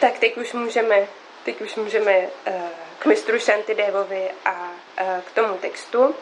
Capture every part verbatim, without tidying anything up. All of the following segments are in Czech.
Tak teď už můžeme, teď už můžeme uh, k mistru Shantidevovi a uh, k tomu textu.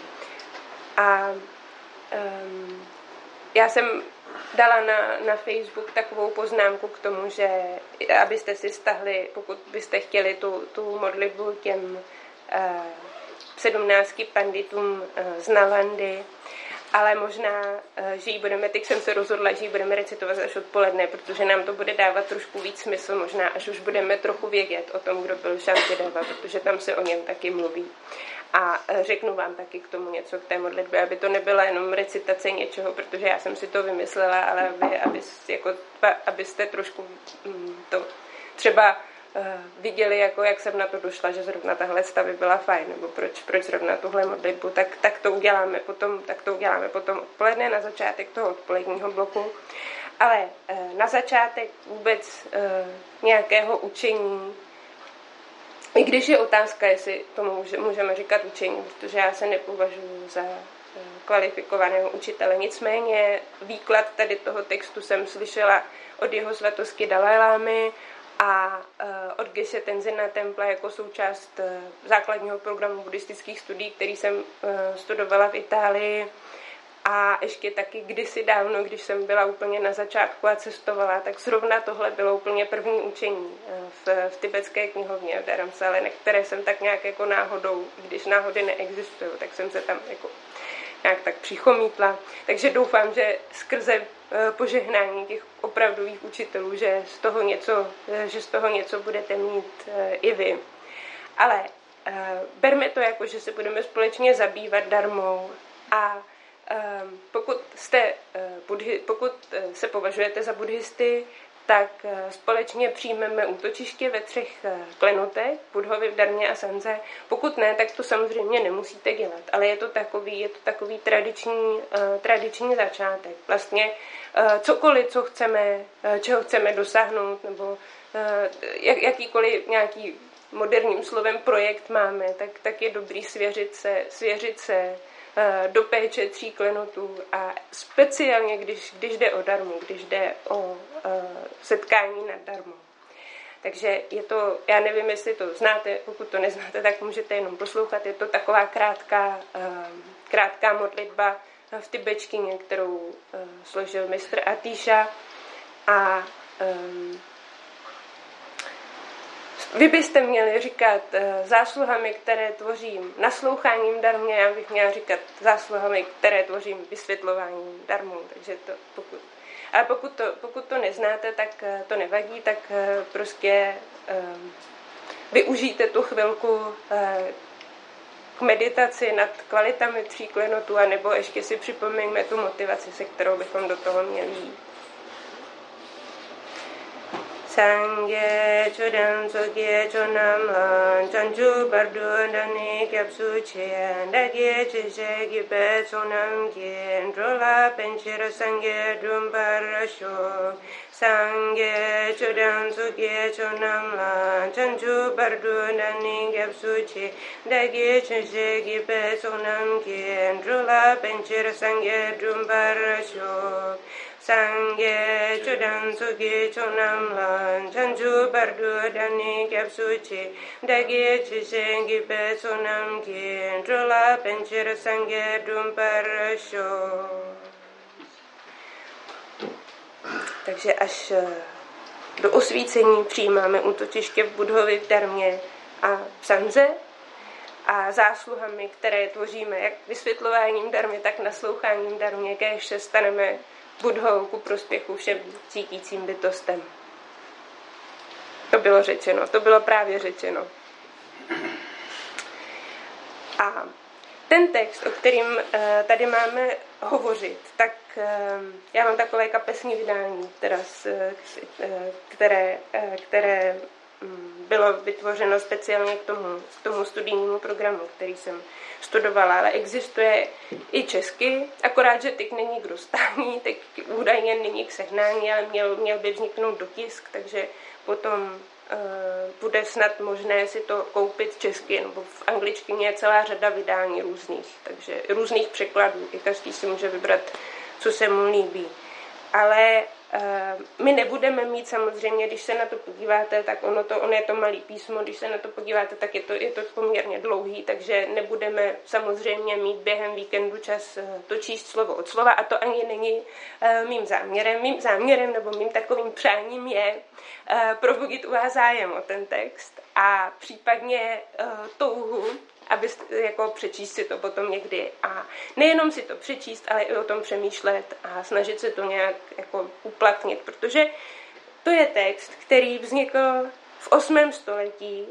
A um, já jsem dala na, na Facebook takovou poznámku k tomu, že abyste si stahli, pokud byste chtěli tu, tu modlitbu těm uh, sedmnácti panditům uh, z Nalandy, ale možná, uh, že ji budeme, teď jsem se rozhodla, že ji budeme recitovat až odpoledne, protože nám to bude dávat trošku víc smysl, možná až už budeme trochu vědět o tom, kdo byl Shantideva, protože tam se o něm taky mluví. A řeknu vám taky k tomu něco k té modlitbě, aby to nebyla jenom recitace něčeho, protože já jsem si to vymyslela, ale aby, aby, jako, abyste trošku to třeba uh, viděli, jako, jak jsem na to došla, že zrovna tahle stavy byla fajn, nebo proč, proč zrovna tuhle modlitbu, tak, tak to uděláme potom, tak to uděláme potom odpoledne, na začátek toho odpoledního bloku. Ale uh, na začátek vůbec uh, nějakého učení, i když je otázka, jestli tomu můžeme říkat učení, protože já se nepovažuji za kvalifikovaného učitele. Nicméně výklad tady toho textu jsem slyšela od jeho svatosti Dalajlámy a od Geshe Tenzina Templa jako součást základního programu buddhistických studií, který jsem studovala v Itálii. A ještě taky kdysi dávno, když jsem byla úplně na začátku a cestovala, tak zrovna tohle bylo úplně první učení v, v tibetské knihovně v Dharamsale, na které jsem tak nějak jako náhodou, když náhody neexistují, tak jsem se tam jako nějak tak přichomítla. Takže doufám, že skrze požehnání těch opravdových učitelů, že z toho něco, že z toho něco budete mít i vy. Ale berme to jako, že se budeme společně zabývat darmou a Pokud, jste, pokud se považujete za buddhisty, tak společně přijmeme útočiště ve třech klenotech, Buddhovi, v darmě a sanze. Pokud ne, tak to samozřejmě nemusíte dělat, ale je to takový, je to takový tradiční, tradiční začátek. Vlastně cokoliv, co chceme, čeho chceme dosáhnout, nebo jakýkoliv nějaký moderním slovem projekt máme, tak, tak je dobrý svěřit se, svěřit se do péče tří klenotů a speciálně, když, když jde o darmu, když jde o uh, setkání nad darmou. Takže je to, já nevím, jestli to znáte, pokud to neznáte, tak můžete jenom poslouchat. Je to taková krátká, uh, krátká modlitba v tibetštině, kterou uh, složil mistr Atisha a um, vy byste měli říkat uh, zásluhami, které tvořím nasloucháním darmě, já bych měla říkat zásluhami, které tvořím vysvětlováním darmu. Takže to pokud, ale pokud to, pokud to neznáte, tak uh, to nevadí, tak uh, prostě uh, využijte tu chvilku uh, k meditaci nad kvalitami tří klenotů, anebo ještě si připomeňme tu motivaci, se kterou bychom do toho měli jít. Sangye chodam sogye chonam lan chanchu bardu dani kyapsu cheyan dagye chise gibe chonam kien drola penchira sangye dumbarasho Sangye chodam sogye chonam lan chanchu bardu dani kyapsu che dagye chise gibe chonam kien drola penchira sangye dumbarasho Sangye chodam sogye chonam lan chanchu bardu dani kyapsu che dagye chise gibe chonam kien drola penchira sangye dumparasho. Takže až do osvícení přijímáme útočiště v Buddhovi, v darmě a v sanze a zásluhami, které tvoříme jak vysvětlováním darmy, tak nasloucháním darmě, kéž se staneme Buddhou ku prospěchu všem cítícím bytostem. To bylo řečeno, to bylo právě řečeno. A ten text, o kterým tady máme hovořit, tak já mám takové kapesní vydání, které, které bylo vytvořeno speciálně k tomu, k tomu studijnímu programu, který jsem studovala, ale existuje i česky, akorát, že teď není k dostání, teď údajně není k sehnání, ale měl, měl by vzniknout dotisk, takže potom uh, bude snad možné si to koupit česky, nebo v angličtině je celá řada vydání různých, takže různých překladů, i každý si může vybrat, co se mu líbí. ale uh, my nebudeme mít samozřejmě, když se na to podíváte, tak ono, to, ono je to malý písmo, když se na to podíváte, tak je to, je to poměrně dlouhý, takže nebudeme samozřejmě mít během víkendu čas uh, to číst slovo od slova a to ani není uh, mým záměrem. Mým záměrem nebo mým takovým přáním je uh, probudit u vás zájem o ten text a případně uh, touhu, aby jako přečíst si to potom někdy a nejenom si to přečíst, ale i o tom přemýšlet a snažit se to nějak jako uplatnit, protože to je text, který vznikl v osmém století.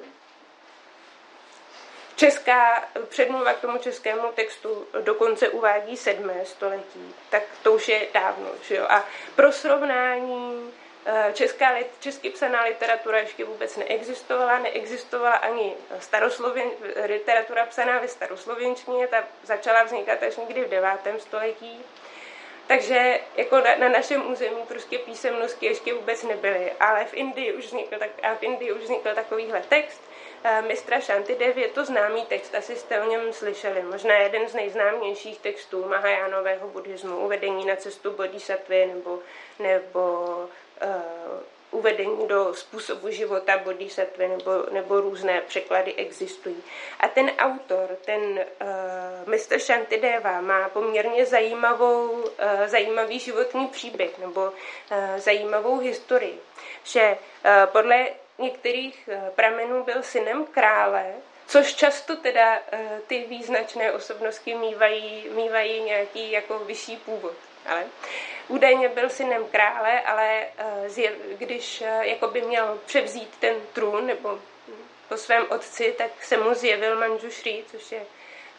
Česká předmluva k tomu českému textu dokonce uvádí sedmé století, tak to už je dávno, že jo? A pro srovnání Česká, česky psaná literatura ještě vůbec neexistovala, neexistovala ani staroslověn, literatura psaná ve staroslověnštině, ta začala vznikat až někdy v devátém století. Takže jako na, na našem území prostě písemnosti ještě vůbec nebyly, ale v Indii už vznikl, tak, a v Indii už vznikl takovýhle text. Mistra Shantidev je to známý text, asi jste o něm slyšeli, možná jeden z nejznámějších textů Mahajánového buddhismu, uvedení na cestu bodhisattvy nebo, nebo uh, uvedení do způsobu života bodhisattvy nebo, nebo různé překlady existují. A ten autor, ten uh, mistr Shantideva má poměrně zajímavou, uh, zajímavý životní příběh nebo uh, zajímavou historii, že uh, podle některých pramenů byl synem krále, což často teda ty význačné osobnosti mívají, mívají nějaký jako vyšší původ. Ale údajně byl synem krále, ale když jakoby měl převzít ten trůn nebo po svém otci, tak se mu zjevil Manjushri, což je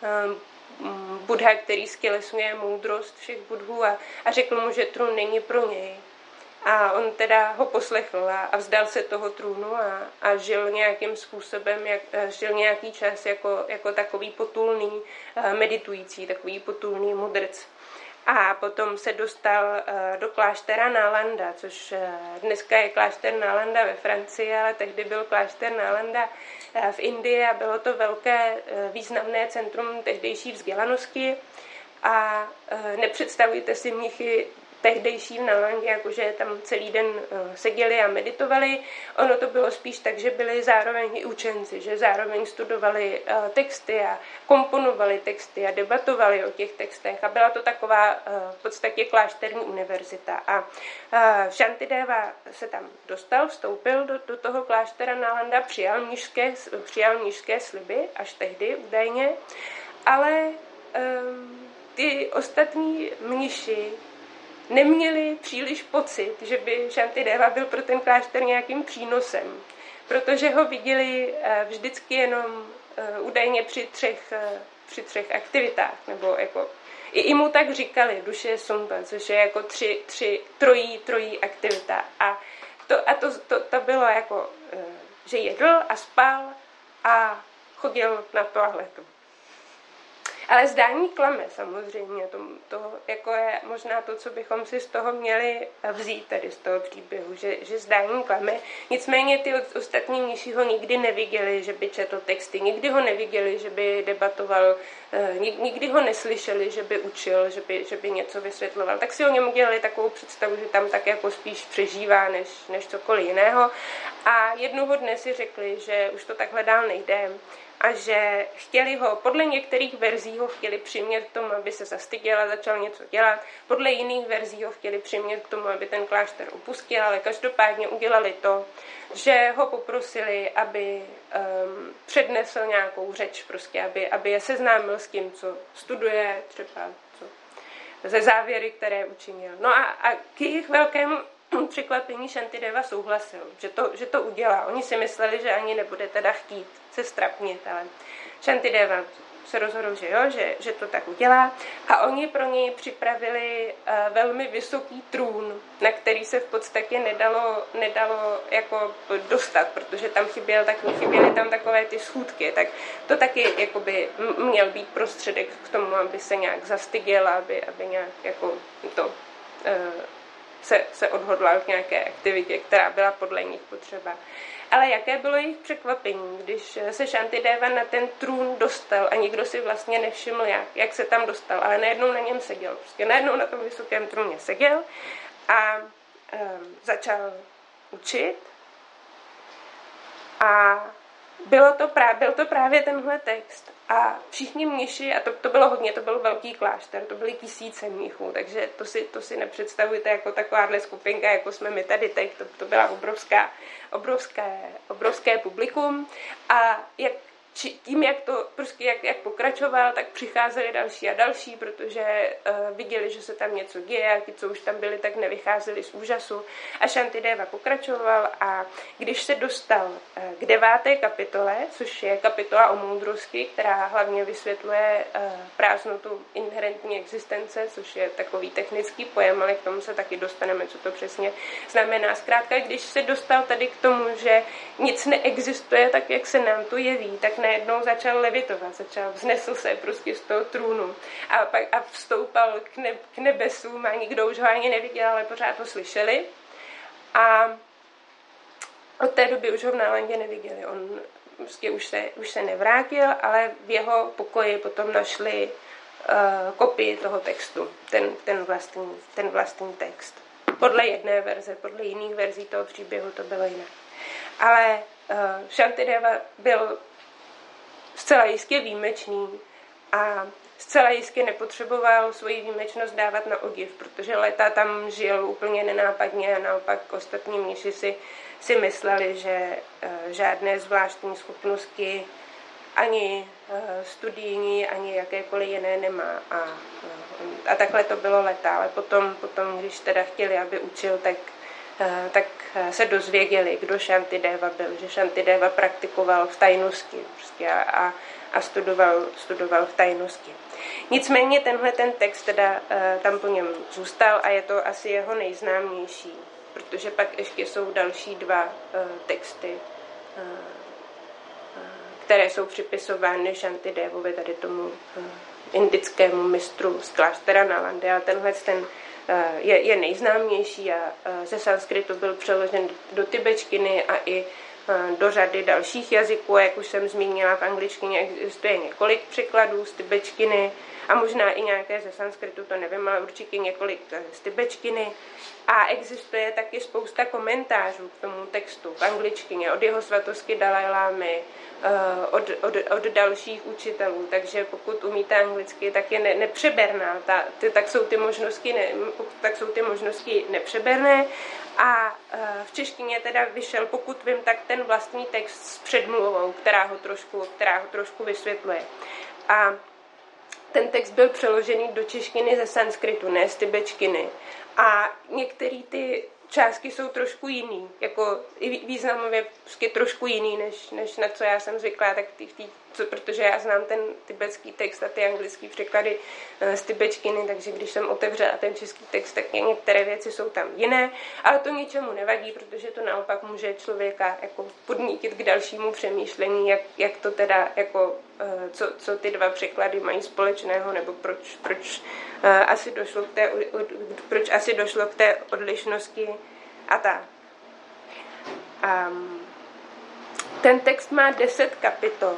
Buddha, který stělesňuje moudrost všech budhů a, a řekl mu, že trůn není pro něj. A on teda ho poslechl a, a vzdal se toho trůnu a, a žil nějakým způsobem, jak, žil nějaký čas jako, jako takový potulný meditující, takový potulný mudrc. A potom se dostal do kláštera Nálanda, což dneska je klášter Nálanda ve Francii, ale tehdy byl klášter Nálanda v Indii a bylo to velké významné centrum tehdejší vzdělanosti. A nepředstavujte si mnichy tehdejší v Nálandě, jakože tam celý den seděli a meditovali. Ono to bylo spíš tak, že byli zároveň i učenci, že zároveň studovali texty a komponovali texty a debatovali o těch textech a byla to taková v podstatě klášterní univerzita. A Shantideva se tam dostal, vstoupil do, do toho kláštera Nálanda, přijal mnišské, přijal mnišské sliby, až tehdy údajně, ale um, ty ostatní mniši neměli příliš pocit, že by Shantideva byl pro ten klášter nějakým přínosem, protože ho viděli vždycky jenom údajně při třech, při třech aktivitách, nebo jako i, i mu tak říkali, duše sumpa, což je jako tři, tři, trojí, trojí aktivita. A to, a to, to, to bylo jako, že jedl a spal a chodil na toaletu. Ale zdání klame samozřejmě, to, to jako je možná to, co bychom si z toho měli vzít tady z toho příběhu, že, že zdání klame. Nicméně ty ostatní mniši ho nikdy neviděli, že by četl texty, nikdy ho neviděli, že by debatoval, nikdy ho neslyšeli, že by učil, že by, že by něco vysvětloval. Tak si o něm udělali takovou představu, že tam tak jako spíš přežívá, než, než cokoliv jiného. A jednoho dne si řekli, že už to takhle dál nejde, a že chtěli ho, podle některých verzí ho chtěli přimět k tomu, aby se zastyděl a začal něco dělat, podle jiných verzí ho chtěli přimět k tomu, aby ten klášter opustil, ale každopádně udělali to, že ho poprosili, aby um, přednesl nějakou řeč, prostě, aby, aby je seznámil s tím, co studuje, třeba co, ze závěry, které učinil. No a, a k jejich velkému překvapení Shantideva souhlasil, že to, že to udělá. Oni si mysleli, že ani nebude teda chtít se strapnit, ale Shantideva se rozhodl, že jo, že, že to tak udělá. A oni pro něj připravili uh, velmi vysoký trůn, na který se v podstatě nedalo, nedalo jako dostat, protože tam chyběl, tak chyběly tam takové ty schůdky. Tak to taky jakoby měl být prostředek k tomu, aby se nějak zastyděl, aby, aby nějak jako to... Uh, Se, se odhodlal k nějaké aktivitě, která byla podle nich potřeba. Ale jaké bylo jejich překvapení, když se Shantideva na ten trůn dostal a nikdo si vlastně nevšiml, jak, jak se tam dostal, ale najednou na něm seděl. Prostě najednou na tom vysokém trůně seděl a um, začal učit. A bylo to právě, byl to právě tenhle text. A všichni mniši, a to, to bylo hodně, to byl velký klášter, to byly tisíce mnichů, takže to si, to si nepředstavujte jako takováhle skupinka, jako jsme my tady teď, to, to byla obrovská, obrovské, obrovské publikum. A jak či, tím, jak to prostě jak, jak pokračoval, tak přicházeli další a další, protože uh, viděli, že se tam něco děje a ti, co už tam byli, tak nevycházeli z úžasu. A Shantideva pokračoval a když se dostal uh, k deváté kapitole, což je kapitola o moudrosti, která hlavně vysvětluje uh, prázdnotu inherentní existence, což je takový technický pojem, ale k tomu se taky dostaneme, co to přesně znamená. Zkrátka, když se dostal tady k tomu, že nic neexistuje tak, jak se nám to jeví, tak najednou začal levitovat, začal, vznesl se prostě z toho trůnu a pak a vstoupal k, ne, k nebesům a nikdo už ho ani neviděl, ale pořád ho slyšeli. A od té doby už ho v Nálandě neviděli. On prostě už se, už se nevrátil, ale v jeho pokoji potom našli uh, kopii toho textu, ten, ten, vlastní, ten vlastní text. Podle jedné verze, podle jiných verzí toho příběhu to bylo jinak. Ale uh, Shantideva byl zcela jistě výjimečný a zcela jistě nepotřeboval svoji výjimečnost dávat na odiv, protože léta tam žil úplně nenápadně a naopak ostatní mniši si, si mysleli, že uh, žádné zvláštní schopnosti ani uh, studijní, ani jakékoliv jiné nemá. A, uh, a takhle to bylo léta, ale potom, potom, když teda chtěli, aby učil, tak tak se dozvěděli, kdo Shantideva byl, že Shantideva praktikoval v tajnosti prostě a, a studoval, studoval v tajnosti. Nicméně tenhle ten text teda tam po něm zůstal a je to asi jeho nejznámější, protože pak ještě jsou další dva texty, které jsou připisovány Shantidevovi, tady tomu indickému mistru z kláštera Nalanda. A tenhle ten Je, je nejznámější a ze sanskritu byl přeložen do tibetštiny a i do řady dalších jazyků. Jak už jsem zmínila, v angličtině existuje několik překladů z tibetštiny a možná i nějaké ze sanskritu, to nevím, ale určitě několik z tibetštiny. A existuje taky spousta komentářů k tomu textu v angličtině od jeho svatosti Dalajlámy, od, od, od dalších učitelů, takže pokud umíte anglicky, tak je ne, nepřeberná, ta, ty, tak, jsou ty možnosti ne, tak jsou ty možnosti nepřeberné a v češtině teda vyšel, pokud vím, tak ten vlastní text s předmluvou, která ho trošku, která ho trošku vysvětluje. A ten text byl přeložený do češtiny ze sanskritu, ne z tibetštiny. A některé ty částky jsou trošku jiný, jako významově prostě trošku jiný, než, než na co já jsem zvyklá, tak tý, tý, co, protože já znám ten tibetský text a ty anglický překlady uh, z tibetštiny, takže když jsem otevřela ten český text, tak některé věci jsou tam jiné, ale to ničemu nevadí, protože to naopak může člověka jako podnítit k dalšímu přemýšlení, jak, jak to teda, jako, uh, co, co ty dva překlady mají společného, nebo proč, proč, uh, asi došlo k té, proč asi došlo k té odlišnosti a tak. Um, ten text má deset kapitol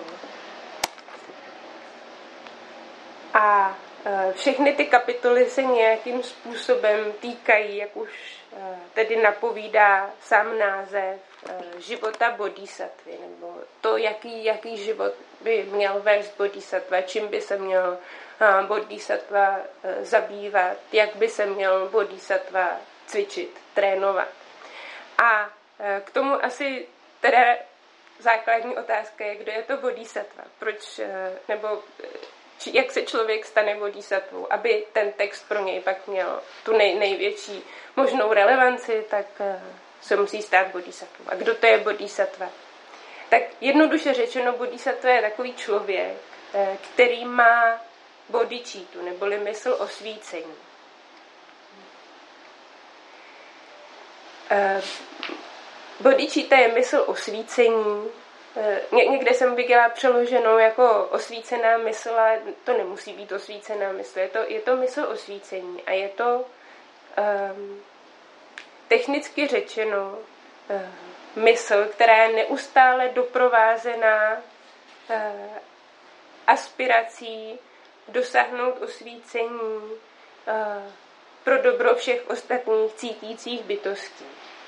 a uh, všechny ty kapitoly se nějakým způsobem týkají, jak už uh, tedy napovídá sám název, uh, života bodhisattvy, nebo to, jaký, jaký život by měl vést bodhisattva, čím by se měl uh, bodhisattva uh, zabývat, jak by se měl bodhisattva cvičit, trénovat. A k tomu asi teda základní otázka je, kdo je to bodhisattva. Proč, nebo či, jak se člověk stane bodhisattvou, aby ten text pro něj pak měl tu nej, největší možnou relevanci, tak se musí stát bodhisattvou. A kdo to je bodhisattva? Tak jednoduše řečeno, bodhisattva je takový člověk, který má bodhicitu, neboli mysl osvícení. Bodhicitta je mysl osvícení. Někde jsem viděla přeloženou jako osvícená mysl, ale to nemusí být osvícená mysl. Je to, je to mysl osvícení a je to um, technicky řečeno um, mysl, která je neustále doprovázená uh, aspirací dosáhnout osvícení uh, pro dobro všech ostatních cítících bytostí.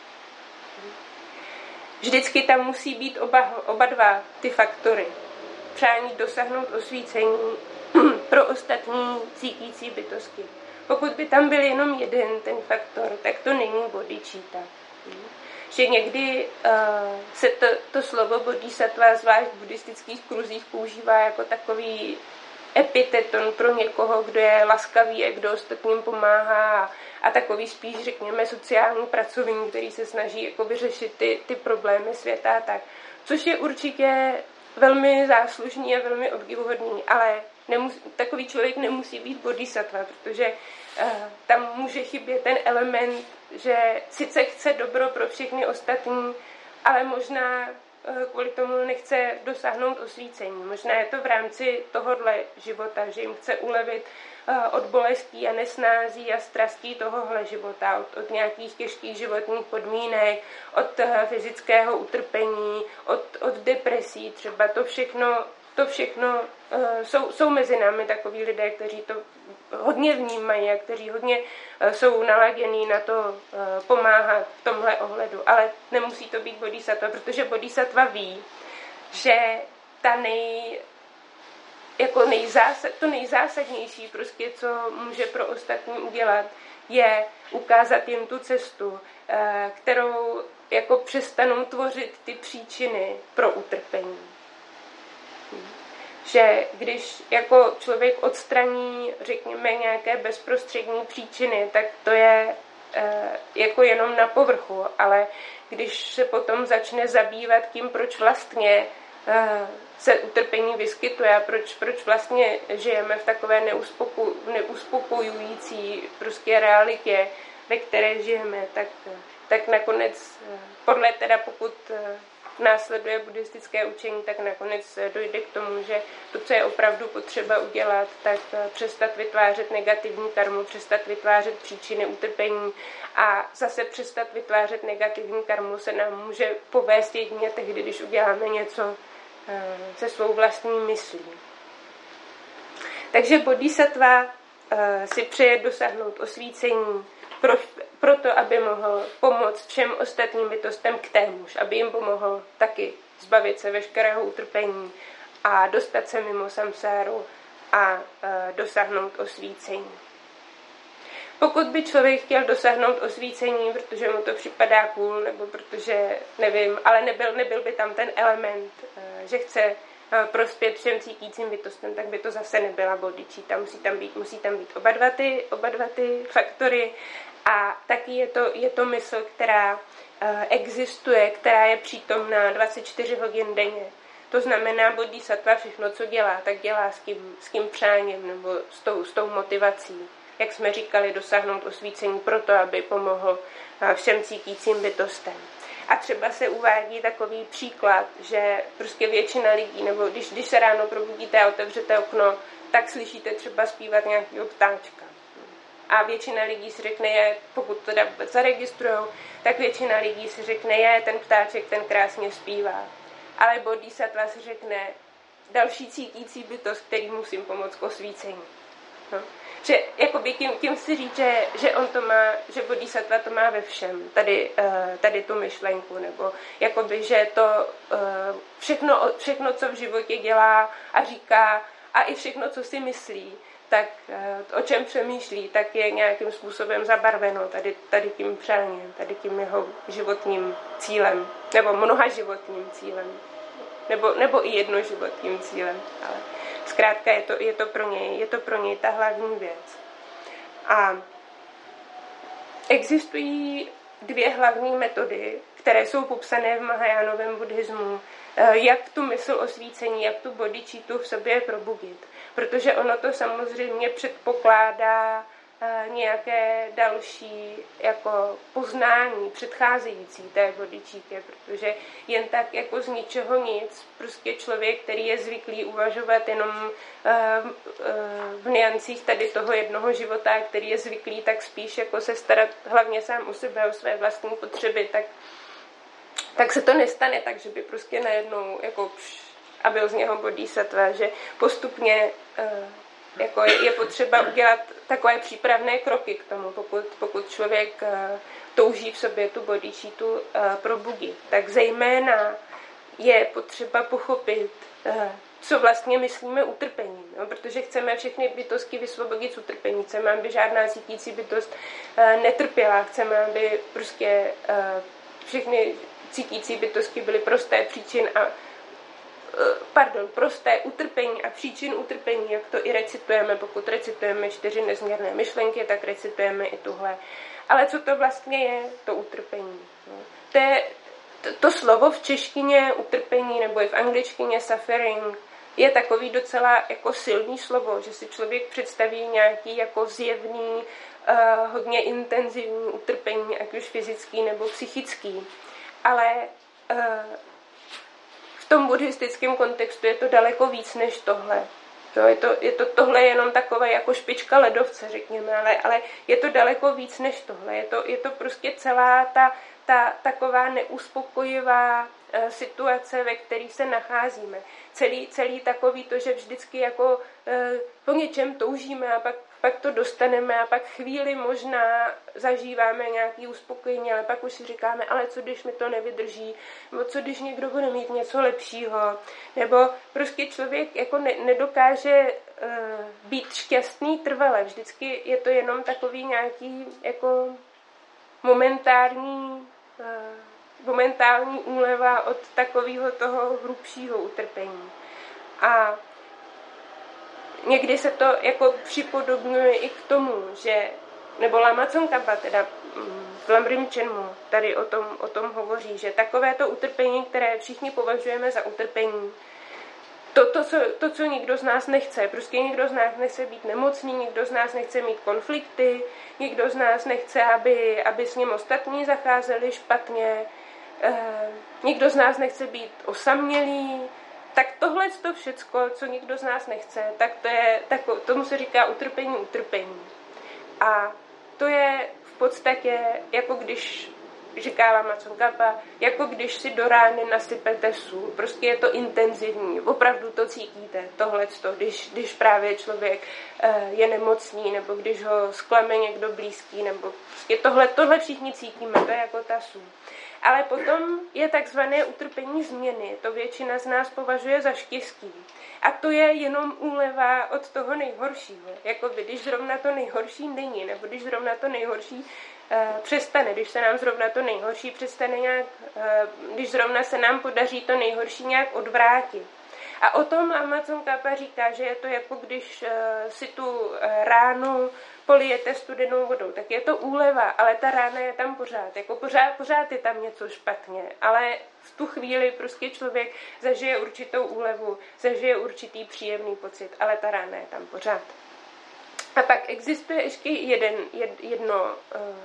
Vždycky tam musí být oba, oba dva ty faktory. Přání dosáhnout osvícení pro ostatní cítící bytosti. Pokud by tam byl jenom jeden ten faktor, tak to není bodhicitta. Že někdy uh, se to, to slovo bodhisattva, zvlášť v buddhistických kruzích, používá jako takový epiteton pro někoho, kdo je laskavý a kdo ostatním pomáhá a, a takový spíš, řekněme, sociální pracovník, který se snaží jako vyřešit ty, ty problémy světa a tak. Což je určitě velmi záslužný a velmi obdivuhodný, ale nemusí, takový člověk nemusí být bodhisattva, protože uh, tam může chybět ten element, že sice chce dobro pro všechny ostatní, ale možná kvůli tomu nechce dosáhnout osvícení. Možná je to v rámci tohohle života, že jim chce ulevit od bolestí a nesnází a strastí tohohle života, od, od nějakých těžkých životních podmínek, od fyzického utrpení, od, od depresí třeba. To všechno, to všechno uh, jsou, jsou mezi námi takoví lidé, kteří to hodně vnímají a kteří hodně uh, jsou naladění na to uh, pomáhat v tomhle ohledu. Ale nemusí to být bodhisattva, protože bodhisattva ví, že ta nej, jako nejzásad, to nejzásadnější, prostě, co může pro ostatní udělat, je ukázat jim tu cestu, uh, kterou jako přestanou tvořit ty příčiny pro utrpení. Že když jako člověk odstraní, řekněme, nějaké bezprostřední příčiny, tak to je e, jako jenom na povrchu, ale když se potom začne zabývat tím, proč vlastně e, se utrpení vyskytuje a proč, proč vlastně žijeme v takové neuspoko, neuspokojující prostě realitě, ve které žijeme, tak, tak nakonec, podle teda pokud následuje buddhistické učení, tak nakonec dojde k tomu, že to, co je opravdu potřeba udělat, tak přestat vytvářet negativní karmu, přestat vytvářet příčiny utrpení a zase přestat vytvářet negativní karmu se nám může povést jedině tehdy, když uděláme něco se svou vlastní myslí. Takže bodhisattva si přeje dosáhnout osvícení pro, proto, aby mohl pomoct všem ostatním bytostem k témuž, aby jim pomohl taky zbavit se veškerého utrpení a dostat se mimo samsáru a e, dosáhnout osvícení. Pokud by člověk chtěl dosáhnout osvícení, protože mu to připadá cool, nebo protože, nevím, ale nebyl, nebyl by tam ten element, e, že chce e, prospět všem cítícím bytostem, tak by to zase nebyla bodhicitta. Musí tam být, musí tam být oba dva ty, oba dva ty faktory. A taky je to, je to mysl, která uh, existuje, která je přítomná dvacet čtyři hodin denně. To znamená, bodhisattva všechno, co dělá, tak dělá s tím, s tím přáním nebo s tou, s tou motivací. Jak jsme říkali, dosáhnout osvícení proto, aby pomohl uh, všem cítícím bytostem. A třeba se uvádí takový příklad, že prostě většina lidí, nebo když, když se ráno probudíte a otevřete okno, tak slyšíte třeba zpívat nějakého ptáčka. A většina lidí si řekne, je, pokud to vůbec zaregistrujou, tak většina lidí si řekne, je, ten ptáček, ten krásně zpívá. Ale bodhisattva si řekne, další cítící bytost, který musím pomoct k osvícení. No. Že jakoby tím, tím si říct, že, že on to má, že bodhisattva to má ve všem, tady, tady tu myšlenku, nebo jakoby, že to všechno, všechno, co v životě dělá a říká, a i všechno, co si myslí, tak o čem přemýšlí, tak je nějakým způsobem zabarveno tady, tady tím přáním, tady tím jeho životním cílem, nebo mnoha životním cílem, nebo, nebo i jednoživotním cílem, ale zkrátka je to, je to pro něj, je to pro něj ta hlavní věc. A existují dvě hlavní metody, které jsou popsané v Mahajánovém buddhismu, jak tu mysl osvícení, jak tu bodhicittu v sobě probudit. Protože ono to samozřejmě předpokládá nějaké další jako poznání předcházející té bodhicittě, protože jen tak jako z ničeho nic, prostě člověk, který je zvyklý uvažovat jenom v niancích tady toho jednoho života, který je zvyklý tak spíš jako se starat hlavně sám o sebe, o své vlastní potřeby, tak, tak se to nestane tak, že by prostě najednou jako a byl z něho bodhisattva, že postupně Jako je, je potřeba udělat takové přípravné kroky k tomu, pokud, pokud člověk uh, touží v sobě tu bodhicitu uh, probudit. Tak zejména je potřeba pochopit, uh, co vlastně myslíme utrpením. No? Protože chceme všechny bytosti vysvobodit z utrpení. Chceme, aby žádná cítící bytost uh, netrpěla. Chceme, aby prostě uh, všechny cítící bytosti byly prosté příčin a pardon, prosté utrpení a příčin utrpení, jak to i recitujeme, pokud recitujeme čtyři nezměrné myšlenky, tak recitujeme i tuhle. Ale co to vlastně je, to utrpení? No. To, je, to, to slovo v češtině utrpení nebo i v angličtině suffering je takový docela jako silný slovo, že si člověk představí nějaký jako zjevný, uh, hodně intenzivní utrpení, ať už fyzický nebo psychický. Ale uh, v tom buddhistickém kontextu je to daleko víc než tohle. No, je, to, je to tohle jenom takové jako špička ledovce, řekněme, ale, ale je to daleko víc než tohle. Je to, je to prostě celá ta, ta taková neuspokojivá uh, situace, ve které se nacházíme. Celý, celý takový to, že vždycky jako uh, po něčem toužíme a pak, pak to dostaneme a pak chvíli možná zažíváme nějaký uspokojení, ale pak už si říkáme, ale co když mi to nevydrží, nebo co když někdo bude mít něco lepšího, nebo prostě člověk jako ne, nedokáže uh, být šťastný trvale, vždycky je to jenom takový nějaký jako momentární uh, momentální úleva od takového toho hrubšího utrpení. A někdy se to jako připodobňuje i k tomu, že, nebo Lama Tsongkhapa, teda v Lamrim Chenmu, tady o tom, o tom hovoří, že takovéto utrpení, které všichni považujeme za utrpení, to, to, co, to, co nikdo z nás nechce, prostě nikdo z nás nechce být nemocný, nikdo z nás nechce mít konflikty, nikdo z nás nechce, aby, aby s ním ostatní zacházeli špatně, eh, nikdo z nás nechce být osamělý. Tak tohle to všecko, co nikdo z nás nechce, tak to je, tak tomu se říká utrpení, utrpení. A to je v podstatě, jako když, říká Lama Tsongkhapa, jako když si do rány nasypete sůl. Prostě je to intenzivní, opravdu to cítíte, tohleto, když, když právě člověk je nemocný, nebo když ho zklame někdo blízký, nebo prostě tohle, tohle všichni cítíme, to je jako ta sůl. Ale potom je takzvané utrpení změny. To většina z nás považuje za štěstí. A to je jenom úleva od toho nejhoršího. Jako když zrovna to nejhorší není, nebo když zrovna to nejhorší uh, přestane, když se nám zrovna to nejhorší přestane nějak, uh, když zrovna se nám podaří to nejhorší nějak odvrátit. A o tom Lama Tsongkhapa říká, že je to jako když uh, si tu uh, ránu polijete studenou vodou, tak je to úleva, ale ta rána je tam pořád, jako pořád, pořád je tam něco špatně, ale v tu chvíli prostě člověk zažije určitou úlevu, zažije určitý příjemný pocit, ale ta rána je tam pořád. A pak existuje ještě jeden, jed, jedno, uh,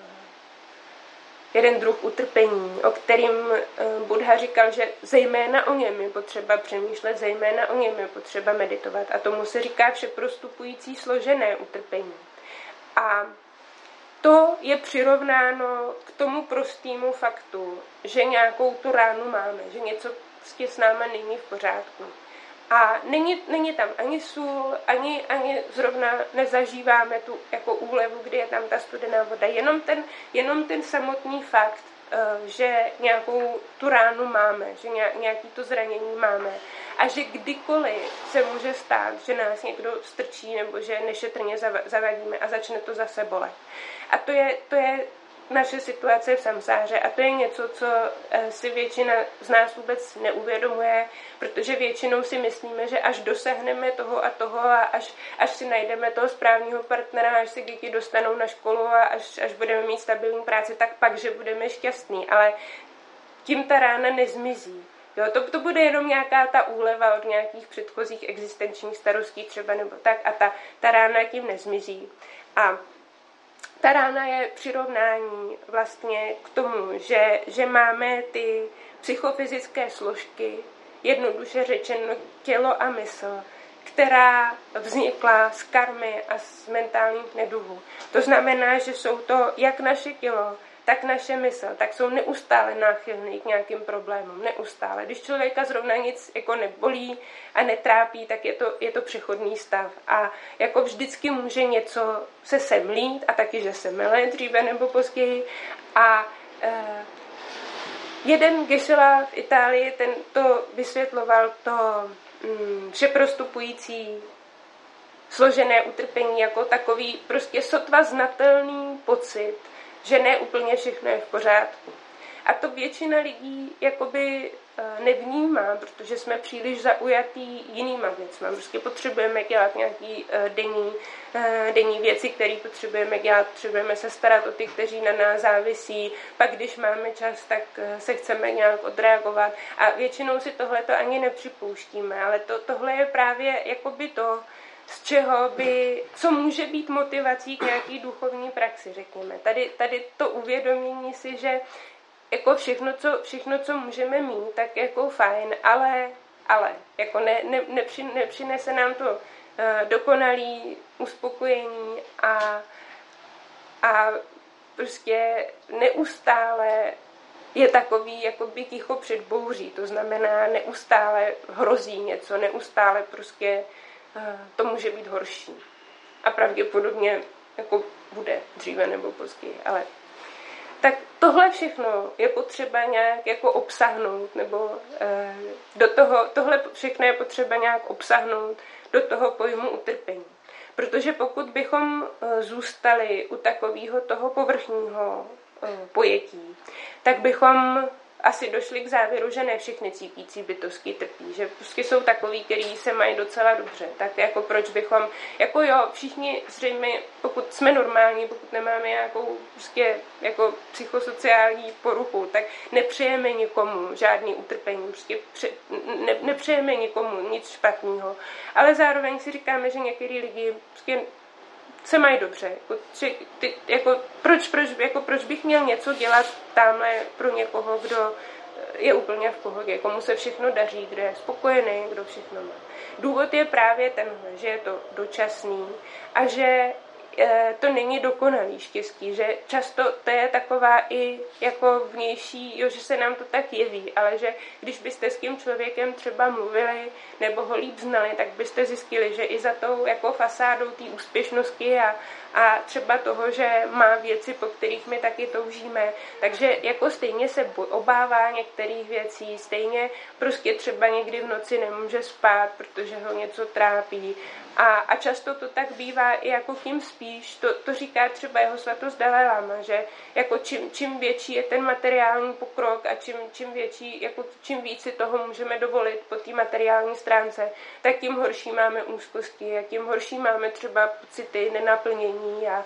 jeden druh utrpení, o kterým uh, Buddha říkal, že zejména o něm je potřeba přemýšlet, zejména o něm je potřeba meditovat. A tomu se říká všeprostupující složené utrpení. A to je přirovnáno k tomu prostému faktu, že nějakou tu ránu máme, že něco prostě s náma není v pořádku. A není, není tam ani sůl, ani, ani zrovna nezažíváme tu jako úlevu, kdy je tam ta studená voda. Jenom ten, jenom ten samotný fakt, že nějakou tu ránu máme, že nějaký to zranění máme a že kdykoliv se může stát, že nás někdo strčí nebo že nešetrně zavadíme a začne to zase bolet. A to je, to je naše situace v samsáře a to je něco, co si většina z nás vůbec neuvědomuje, protože většinou si myslíme, že až dosáhneme toho a toho a až, až si najdeme toho správného partnera, až se děti dostanou na školu a až, až budeme mít stabilní práci, tak pak, že budeme šťastní. Ale tím ta rána nezmizí. Jo, to, to bude jenom nějaká ta úleva od nějakých předchozích existenčních starostí třeba nebo tak a ta, ta rána tím nezmizí. A ta rána je přirovnání vlastně k tomu, že, že máme ty psychofyzické složky, jednoduše řečeno tělo a mysl, která vznikla z karmy a z mentálních neduhů. To znamená, že jsou to jak naše tělo, tak naše mysl, tak jsou neustále náchylný k nějakým problémům, neustále. Když člověka zrovna nic jako nebolí a netrápí, tak je to, je to přechodný stav. A jako vždycky může něco se semlít a taky, že se mele dříve nebo později. A eh, jeden Geshe-la v Itálii, ten to vysvětloval to mm, všeprostupující složené utrpení jako takový prostě sotva znatelný pocit, že ne úplně všechno je v pořádku. A to většina lidí jakoby nevnímá, protože jsme příliš zaujatý jinýma věcma. Prostě potřebujeme dělat nějaký denní, denní věci, které potřebujeme dělat, potřebujeme se starat o ty, kteří na nás závisí. Pak, když máme čas, tak se chceme nějak odreagovat. A většinou si tohleto ani nepřipouštíme, ale to, tohle je právě jakoby to, z čeho by, co může být motivací k nějaký duchovní praxi, řekněme. Tady, tady to uvědomění si, že jako všechno, co, všechno, co můžeme mít, tak jako fajn, ale, ale jako ne, ne, nepři, nepřinese nám to uh, dokonalý uspokojení a, a prostě neustále je takový jakoby ticho před bouří, to znamená neustále hrozí něco, neustále prostě to může být horší. A pravděpodobně jako bude dříve nebo později. Ale tak tohle všechno je potřeba nějak jako obsahnout, nebo eh, do toho, tohle všechno je potřeba nějak obsahnout do toho pojmu utrpení. Protože pokud bychom eh, zůstali u takového toho povrchního eh, pojetí, tak bychom asi došli k závěru, že ne všechny cítící bytosti trpí, že prostě jsou takový, který se mají docela dobře. Tak jako proč bychom, jako jo, všichni zřejmě, pokud jsme normální, pokud nemáme nějakou prostě jako psychosociální poruchu, tak nepřejeme nikomu žádný utrpení, prostě pře, ne, nepřejeme nikomu nic špatného. Ale zároveň si říkáme, že některý lidi prostě se mají dobře. Jako, či, ty, jako, proč, proč, jako, proč bych měl něco dělat tamhle pro někoho, kdo je úplně v pohodě, komu se všechno daří, kdo je spokojený, kdo všechno má. Důvod je právě tenhle, že je to dočasný a že e, to není dokonalý štěstí, že často to je taková i jako vnější, jo, že se nám to tak jeví, ale že když byste s tím člověkem třeba mluvili nebo ho líp znali, tak byste zjistili, že i za tou jako fasádou té úspěšnosti a, a třeba toho, že má věci, po kterých my taky toužíme, takže jako stejně se obává některých věcí, stejně prostě třeba někdy v noci nemůže spát, protože ho něco trápí. A, a často to tak bývá i jako tím spíš, to, to říká třeba jeho svatost Dalaj Lama, že jako čím, čím větší je ten materiální pokrok a čím, čím větší, jako čím víc si toho můžeme dovolit po té materiální stránce, tak tím horší máme úzkosti a tím horší máme třeba pocity nenaplnění a,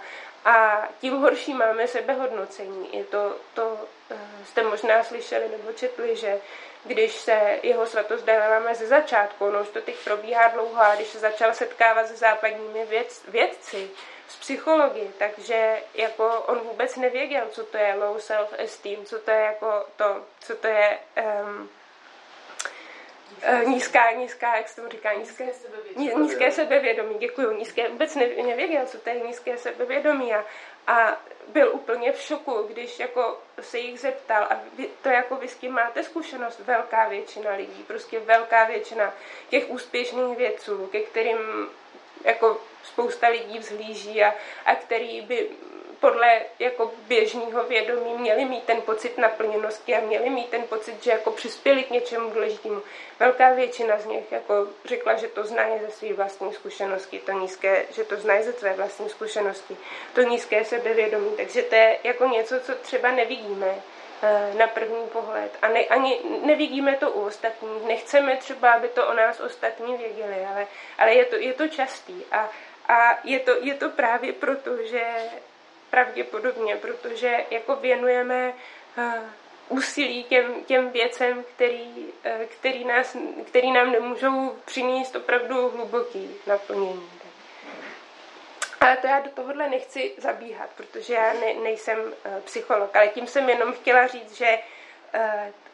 a tím horší máme sebehodnocení. I to, to jste možná slyšeli nebo četli, že když se jeho svatost Dalaj Lama ze začátku, no už to teď probíhá dlouho, a když se začal setkávat se západními věd, vědci z psychologie, takže jako on vůbec nevěděl, co to je low self-esteem, co to je jako to, co to je um, nízká, nízká, jak se tomu říká, nízké, nízké, nízké sebevědomí, děkuju, nízké, vůbec nevěděl, co to je nízké sebevědomí a, a byl úplně v šoku, když jako se jich zeptal a vy, to jako vy s tím máte zkušenost, velká většina lidí, prostě velká většina těch úspěšných vědců, ke kterým jako spousta lidí vzhlíží a, a který by podle jako běžného vědomí měli mít ten pocit naplněnosti a měli mít ten pocit, že jako přispěli k něčemu důležitému. Velká většina z nich jako řekla, že to znají ze své vlastní zkušenosti, to nízké, že to znají ze své vlastní zkušenosti, to nízké sebevědomí. Takže to je jako něco, co třeba nevidíme na první pohled a ne, ani nevidíme to u ostatních. Nechceme třeba, aby to o nás ostatní věděli, ale, ale je to, je to častý a, a je, to, je to právě proto, že pravděpodobně, protože jako věnujeme uh, úsilí těm, těm věcem, který, uh, který, nás, který nám nemůžou přinést opravdu hluboký naplnění. Ale to já do tohohle nechci zabíhat, protože já ne, nejsem uh, psycholog, ale tím jsem jenom chtěla říct, že uh,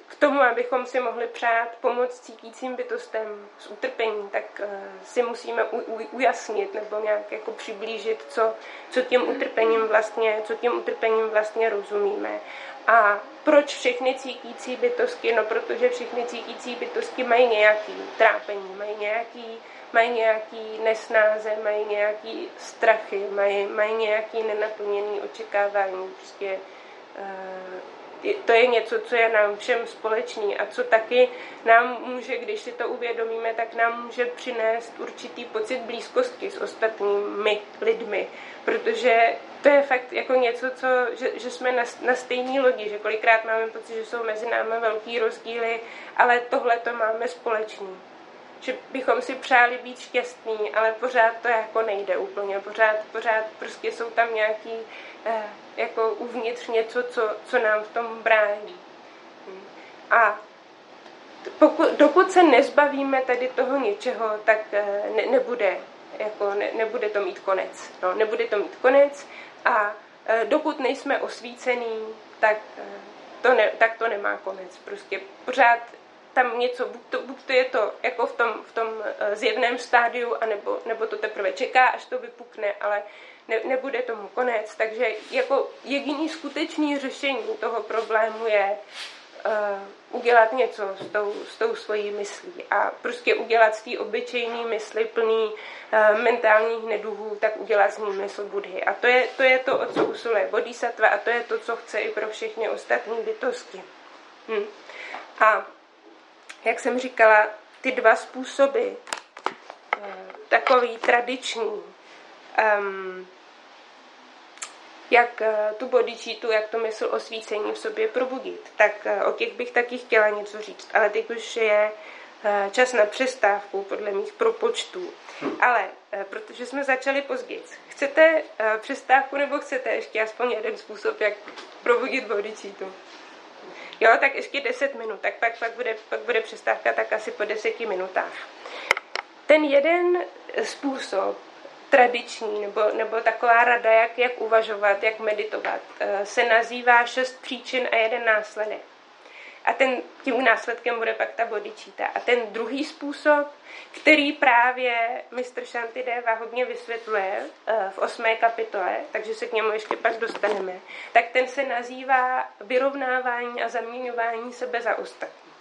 k tomu, abychom si mohli přát pomoc cítícím bytostem z utrpení, tak uh, si musíme u, u, ujasnit nebo nějak jako přiblížit, co, co tím utrpením vlastně, co tím utrpením vlastně rozumíme. A proč všechny cítící bytosti? No, protože všechny cítící bytosti mají nějaký trápení, mají nějaký, mají nějaký nesnáze, mají nějaký strachy, mají, mají nějaký nenaplněný očekávání. Prostě uh, to je něco, co je nám všem společný a co taky nám může, když si to uvědomíme, tak nám může přinést určitý pocit blízkosti s ostatními lidmi, protože to je fakt jako něco, co, že, že jsme na, na stejné lodi, že kolikrát máme pocit, že jsou mezi námi velký rozdíly, ale tohle to máme společný. Že bychom si přáli být šťastní, ale pořád to jako nejde úplně, pořád, pořád prostě jsou tam nějaký eh, jako uvnitř něco, co, co nám v tom brání. A pokud, dokud se nezbavíme tady toho něčeho, tak eh, ne, nebude, jako ne, nebude to mít konec. No, nebude to mít konec a eh, dokud nejsme osvícený, tak, eh, to ne, tak to nemá konec. Prostě pořád tam něco, buď to, buď to je to jako v tom, v tom zjevném stádiu, anebo, nebo to teprve čeká, až to vypukne, ale ne, nebude tomu konec. Takže jako jediný skutečný řešení toho problému je uh, udělat něco s tou, s tou svojí myslí a prostě udělat z té obyčejné mysli plný uh, mentálních neduhů, tak udělat z ní mysl Buddhy. A to je, to je to, o co usiluje bodhisattva a to je to, co chce i pro všechny ostatní bytosti. Hm. A jak jsem říkala, ty dva způsoby, takový tradiční, um, jak tu bodhicitu, jak tu mysl osvícení v sobě probudit, tak o těch bych taky chtěla něco říct. Ale teď už je čas na přestávku podle mých propočtů. Ale protože jsme začali později, chcete přestávku nebo chcete ještě aspoň jeden způsob, jak probudit bodhicitu? Jo, tak ještě deset minut, tak pak, pak, bude, pak bude přestávka tak asi po deseti minutách. Ten jeden způsob, tradiční, nebo, nebo taková rada, jak, jak uvažovat, jak meditovat, se nazývá šest příčin a jeden následek. A ten, tím následkem bude pak ta bodhicitta. A ten druhý způsob, který právě mistr Shantideva hodně vysvětluje v osmé kapitole, takže se k němu ještě pak dostaneme, tak ten se nazývá vyrovnávání a zaměňování sebe za ostatní.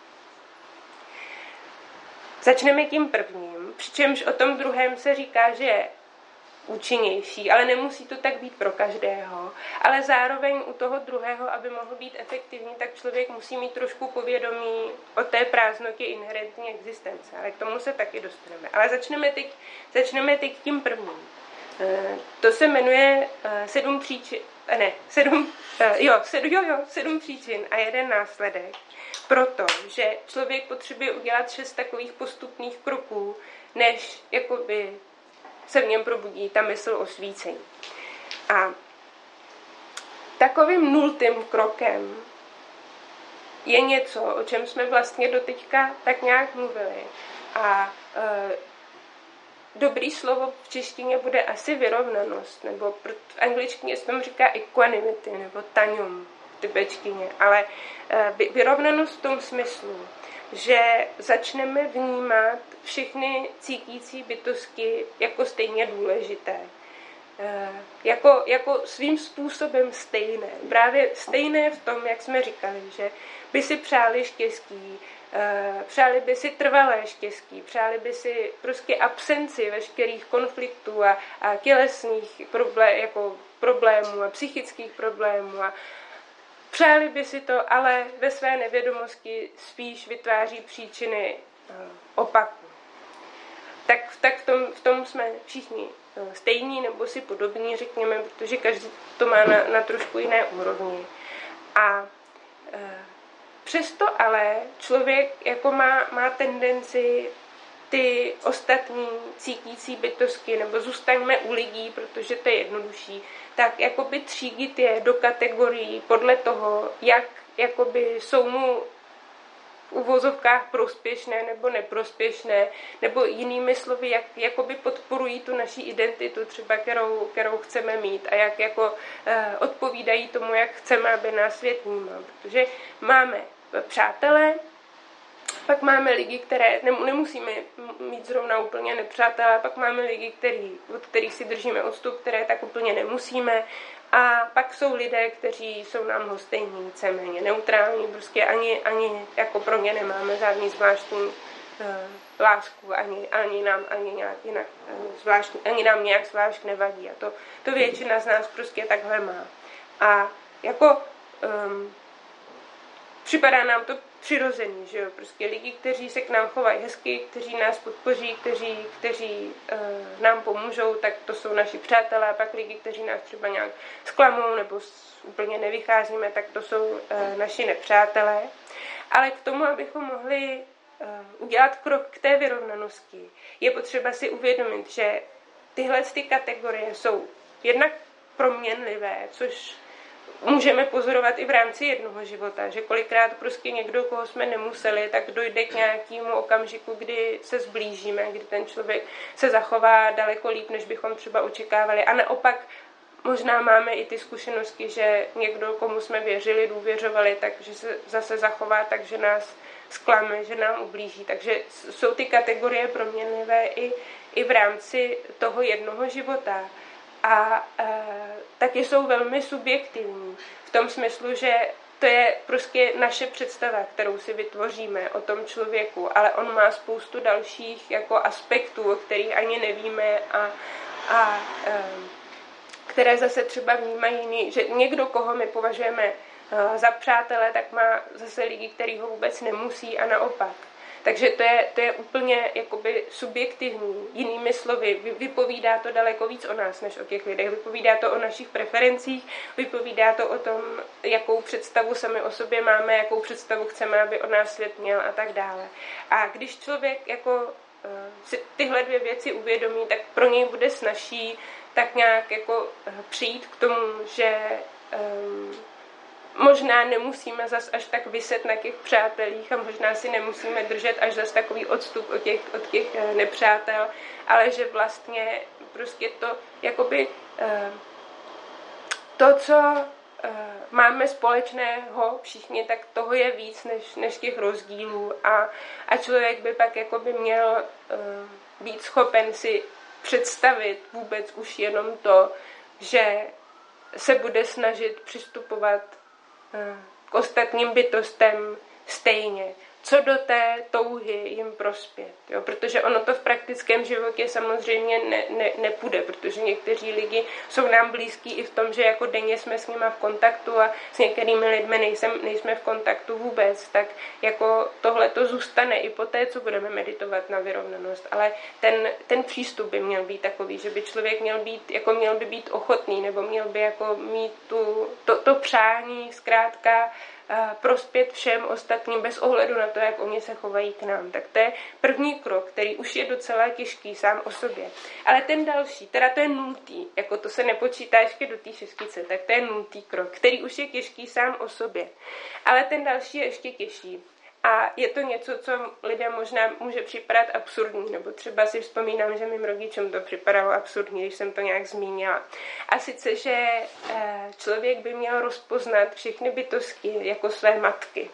Začneme tím prvním, přičemž o tom druhém se říká, že je účinnější, ale nemusí to tak být pro každého. Ale zároveň u toho druhého, aby mohl být efektivní, tak člověk musí mít trošku povědomí o té prázdnotě inherentní existence. Ale k tomu se taky dostaneme. Ale začneme teď, začneme teď tím prvním. To se jmenuje sedm příčin, ne, sedm, jo, sedm, jo, jo, sedm příčin a jeden následek. Protože člověk potřebuje udělat šest takových postupných kroků, než jakoby se v něm probudí ta mysl osvícení. A takovým nultým krokem je něco, o čem jsme vlastně doteďka tak nějak mluvili. A e, dobrý slovo v češtině bude asi vyrovnanost, nebo v angličtině se tomu říká equanimity, nebo taňum v tibetštině. Ale e, vyrovnanost v tom smyslu, že začneme vnímat všechny cítící bytosti jako stejně důležité. E, jako, jako svým způsobem stejné. Právě stejné v tom, jak jsme říkali, že by si přáli štěstí, e, přáli by si trvalé štěstí, přáli by si prostě absenci veškerých konfliktů a, a tělesných problém, jako problémů a psychických problémů a přáli by si to, ale ve své nevědomosti spíš vytváří příčiny opaku. Tak, tak v, tom, v tom jsme všichni stejní nebo si podobní, řekněme, protože každý to má na, na trošku jiné úrovni. A e, přesto ale člověk jako má, má tendenci ty ostatní cítící bytosti, nebo zůstaňme u lidí, protože to je jednodušší, tak jakoby třídit je do kategorií podle toho, jak jakoby jsou mu v uvozovkách prospěšné nebo neprospěšné, nebo jinými slovy, jak jakoby podporují tu naši identitu, třeba kterou, kterou chceme mít a jak jako eh, odpovídají tomu, jak chceme, aby nás svět vnímal. Protože máme přátelé. Pak máme lidi, které nemusíme mít zrovna úplně nepřátelé, pak máme lidi, který, od kterých si držíme odstup, které tak úplně nemusíme. A pak jsou lidé, kteří jsou nám lhostejní, víceméně neutrální, prostě ani, ani jako pro ně nemáme žádný zvláštní uh, lásku, ani, ani nám ani nějak jinak, uh, zvláštní, ani nám nějak zvlášť nevadí. A to, to většina z nás prostě takhle má. A jako um, připadá nám to přirozený, že jo, prostě lidi, kteří se k nám chovají hezky, kteří nás podpoří, kteří, kteří uh, nám pomůžou, tak to jsou naši přátelé, a pak lidi, kteří nás třeba nějak zklamou nebo úplně nevycházíme, tak to jsou uh, naši nepřátelé. Ale k tomu, abychom mohli uh, udělat krok k té vyrovnanosti, je potřeba si uvědomit, že tyhle ty kategorie jsou jednak proměnlivé, což můžeme pozorovat i v rámci jednoho života, že kolikrát prostě někdo, koho jsme nemuseli, tak dojde k nějakému okamžiku, kdy se zblížíme, kdy ten člověk se zachová daleko líp, než bychom třeba očekávali. A naopak možná máme i ty zkušenosti, že někdo, komu jsme věřili, důvěřovali, takže se zase zachová tak, že nás zklame, že nám ublíží. Takže jsou ty kategorie proměnlivé i, i v rámci toho jednoho života. A e, taky jsou velmi subjektivní v tom smyslu, že to je prostě naše představa, kterou si vytvoříme o tom člověku, ale on má spoustu dalších jako aspektů, o kterých ani nevíme a, a e, které zase třeba vnímají jiný, že někdo, koho my považujeme e, za přátele, tak má zase lidi, který ho vůbec nemusí a naopak. Takže to je, to je úplně jakoby subjektivní. Jinými slovy, vypovídá to daleko víc o nás, než o těch lidech. Vypovídá to o našich preferencích, vypovídá to o tom, jakou představu sami o sobě máme, jakou představu chceme, aby o nás svět měl a tak dále. A když člověk jako uh, si tyhle dvě věci uvědomí, tak pro něj bude snazší tak nějak jako uh, přijít k tomu, že um, možná nemusíme zas až tak viset na těch přátelích a možná si nemusíme držet až zas takový odstup od těch, od těch nepřátel, ale že vlastně prostě to jakoby to, co máme společného všichni, tak toho je víc než, než těch rozdílů a, a člověk by pak jakoby měl být schopen si představit vůbec už jenom to, že se bude snažit přistupovat k ostatním bytostem stejně. Co do té touhy jim prospět. Jo? Protože ono to v praktickém životě samozřejmě ne, ne, nepůjde, protože někteří lidi jsou nám blízkí i v tom, že jako denně jsme s nima v kontaktu a s některými lidmi nejsem, nejsme v kontaktu vůbec, tak jako tohle to zůstane i po té, co budeme meditovat na vyrovnanost. Ale ten, ten přístup by měl být takový, že by člověk měl být, jako měl by být ochotný, nebo měl by jako mít tu, to, to přání zkrátka prospět všem ostatním bez ohledu na to, jak oni se chovají k nám. Tak to je první krok, který už je docela těžký sám o sobě. Ale ten další, teda to je nultý, jako to se nepočítá ještě do té šestice, tak to je nultý krok, který už je těžký sám o sobě. Ale ten další je ještě těžší. A je to něco, co lidem možná může připadat absurdní, nebo třeba si vzpomínám, že mým rodičům to připadalo absurdní, když jsem to nějak zmínila. A sice, že člověk by měl rozpoznat všechny bytosti jako své matky.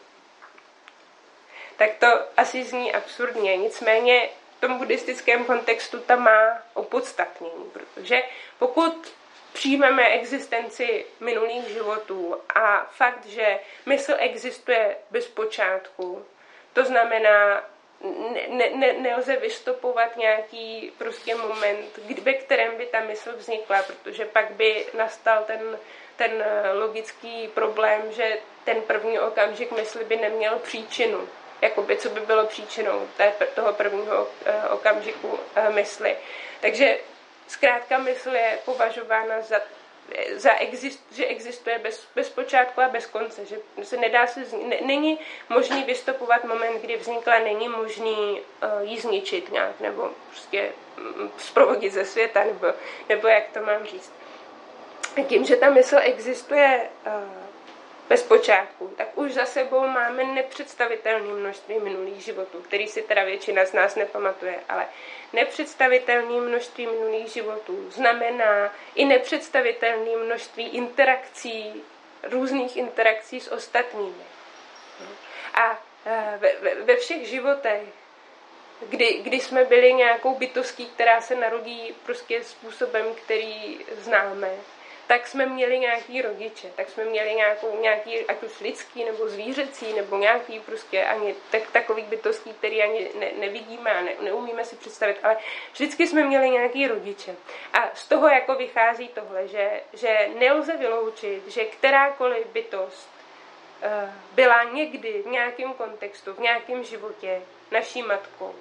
Tak to asi zní absurdně, nicméně v tom buddhistickém kontextu ta má opodstatnění, protože pokud přijmeme existenci minulých životů a fakt, že mysl existuje bez počátku, to znamená, ne, ne, nelze vystopovat nějaký prostě moment, ve kterém by ta mysl vznikla, protože pak by nastal ten, ten logický problém, že ten první okamžik mysli by neměl příčinu. Jakoby, co by bylo příčinou té, toho prvního okamžiku mysli. Takže zkrátka mysl je považována za, za exist, že existuje bez, bez počátku a bez konce, že se nedá se, ne, není možný vystopovat moment, kdy vznikla, není možný uh, ji zničit nějak, nebo prostě um, zprovodit ze světa, nebo, nebo jak to mám říct. Tím, že ta mysl existuje uh, bez počátku, tak už za sebou máme nepředstavitelné množství minulých životů, který si teda většina z nás nepamatuje, ale nepředstavitelné množství minulých životů znamená i nepředstavitelné množství interakcí, různých interakcí s ostatními. A ve, ve všech životech, kdy, kdy jsme byli nějakou bytostí, která se narodí prostě způsobem, který známe, tak jsme měli nějaký rodiče, tak jsme měli nějakou, nějaký, ať už lidský, nebo zvířecí, nebo nějaký prostě ani tak, takový bytostí, který ani ne, nevidíme a ne, neumíme si představit, ale vždycky jsme měli nějaký rodiče. A z toho jako vychází tohle, že, že nelze vyloučit, že kterákoliv bytost uh, byla někdy v nějakém kontextu, v nějakém životě naší matkou.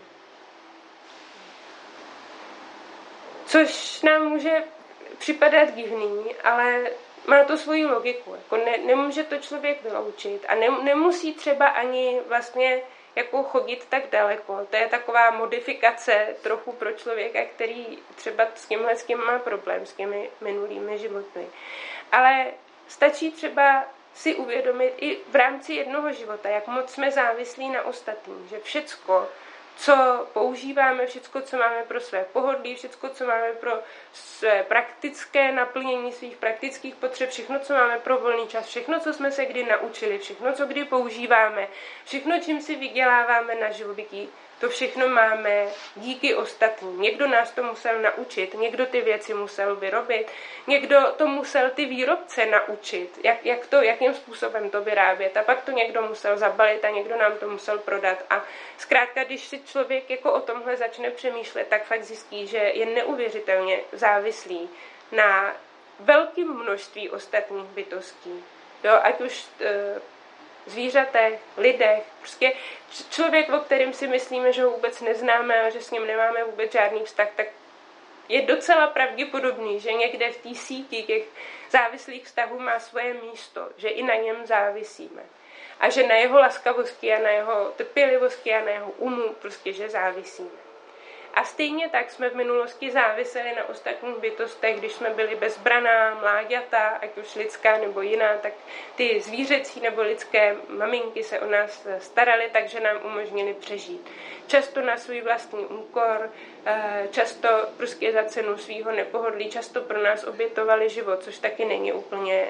Což nám může připadat divný, ale má to svoji logiku. Jako ne, nemůže to člověk vyloučit a ne, nemusí třeba ani vlastně jako chodit tak daleko. To je taková modifikace trochu pro člověka, který třeba s tímhle s tím má problém, s těmi minulými životy. Ale stačí třeba si uvědomit i v rámci jednoho života, jak moc jsme závislí na ostatních, že všecko, co používáme, všecko, co máme pro své pohodlí, všecko, co máme pro své praktické naplnění svých praktických potřeb, všechno, co máme pro volný čas, všechno, co jsme se kdy naučili, všechno, co kdy používáme, všechno, čím si vyděláváme na živobytí, to všechno máme díky ostatním. Někdo nás to musel naučit, někdo ty věci musel vyrobit, někdo to musel ty výrobce naučit, jak, jak to, jakým způsobem to vyrábět, a pak to někdo musel zabalit a někdo nám to musel prodat. A zkrátka, když si člověk jako o tomhle začne přemýšlet, tak fakt zjistí, že je neuvěřitelně závislý na velkém množství ostatních bytostí. Jo, ať už e, zvířatech, lidech, prostě člověk, o kterém si myslíme, že ho vůbec neznáme a že s ním nemáme vůbec žádný vztah, tak je docela pravděpodobný, že někde v té síti těch závislých vztahů má svoje místo, že i na něm závisíme. A že na jeho laskavosti a na jeho trpělivosti a na jeho umu prostě, že závisíme. A stejně tak jsme v minulosti záviseli na ostatních bytostech, když jsme byli bezbraná, mláďata, ať už lidská nebo jiná, tak ty zvířecí nebo lidské maminky se o nás staraly, takže nám umožnili přežít. Často na svůj vlastní úkor, často prostě za cenu svýho nepohodlí, často pro nás obětovali život, což taky není úplně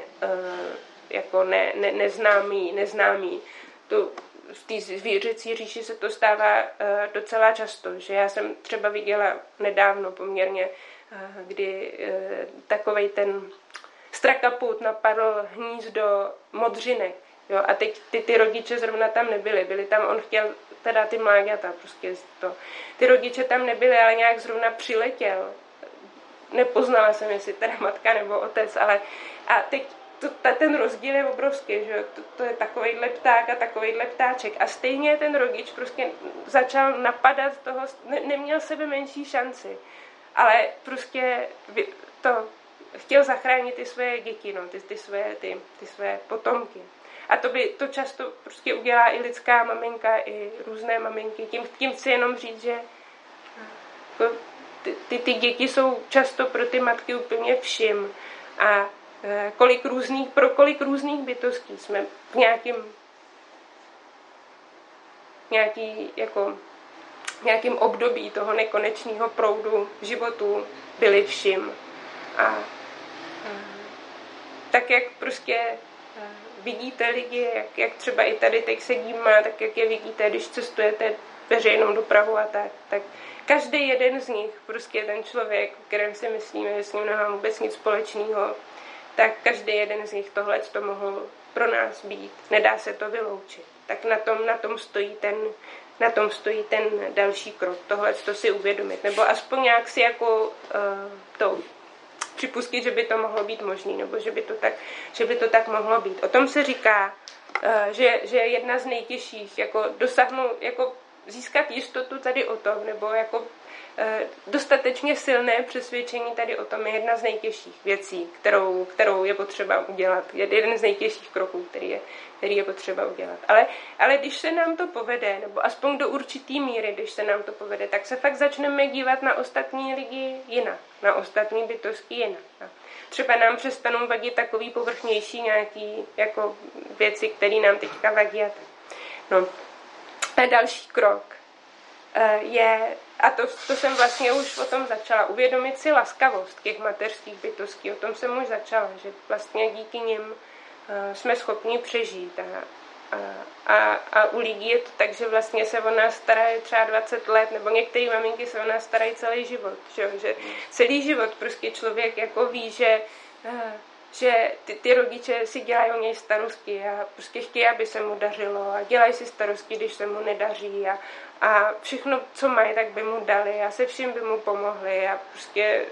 jako ne, ne, neznámý, neznámý. Tu, v té zvířecí říši se to stává uh, docela často, že já jsem třeba viděla nedávno poměrně, uh, kdy uh, takovej ten strakaput napadl hnízdo modřinek. Jo, a teď ty, ty rodiče zrovna tam nebyly, byly tam, on chtěl teda ty mláďata, prostě to. Ty rodiče tam nebyly, ale nějak zrovna přiletěl. Nepoznala jsem, jestli teda matka nebo otec, ale a teď To, ta, ten rozdíl je obrovský, že to, to je takovejhle pták a takovejhle ptáček. A stejně ten rodič prostě začal napadat toho, ne, neměl sebe menší šanci, ale prostě to chtěl zachránit ty své děti, no, ty, ty, své, ty, ty své potomky. A to by to často prostě udělá i lidská maminka, i různé maminky. Tím, tím chci jenom říct, že jako, ty, ty, ty děti jsou často pro ty matky úplně všim. A kolik různých, pro kolik různých bytostí jsme v nějakým, nějaký, jako, nějakým období toho nekonečného proudu životu byli všim. A, a tak, jak prostě vidíte lidi, jak, jak třeba i tady teď sedíme, tak jak je vidíte, když cestujete veřejnou dopravu a tak, tak každý jeden z nich, prostě ten člověk, o kterém si myslíme, že s ním nemá vůbec nic společného, tak každý jeden z nich tohle to mohl pro nás být. Nedá se to vyloučit. Tak na tom, na tom stojí ten, na tom stojí ten další krok. Tohle to si uvědomit. Nebo aspoň nějak si jako uh, to připustit, že by to mohlo být možný, nebo že by to tak, že by to tak mohlo být. O tom se říká, uh, že, že jedna z nejtěžších, jako dosáhnout, jako získat jistotu tady o tom, nebo jako dostatečně silné přesvědčení tady o tom je jedna z nejtěžších věcí, kterou, kterou je potřeba udělat. Je jeden z nejtěžších kroků, který je, který je potřeba udělat. Ale, ale když se nám to povede, nebo aspoň do určitý míry, když se nám to povede, tak se fakt začneme dívat na ostatní lidi jinak, na ostatní bytosti jinak. Třeba nám přestanou vadit takový povrchnější nějaký jako věci, které nám teďka vadí. No. A další krok je, a to, to jsem vlastně už o tom začala, uvědomit si laskavost těch mateřských bytostí. O tom jsem už začala, že vlastně díky nim jsme schopni přežít. A, A, a, a u lidí je to tak, že vlastně se o nás starají třeba dvacet let, nebo některé maminky se o nás starají celý život, že, že celý život prostě člověk jako ví, že, že ty, ty rodiče si dělají o něj starosti a prostě chtějí, aby se mu dařilo a dělají si starosti, když se mu nedaří a, a všechno, co mají, tak by mu dali a se vším by mu pomohli a prostě.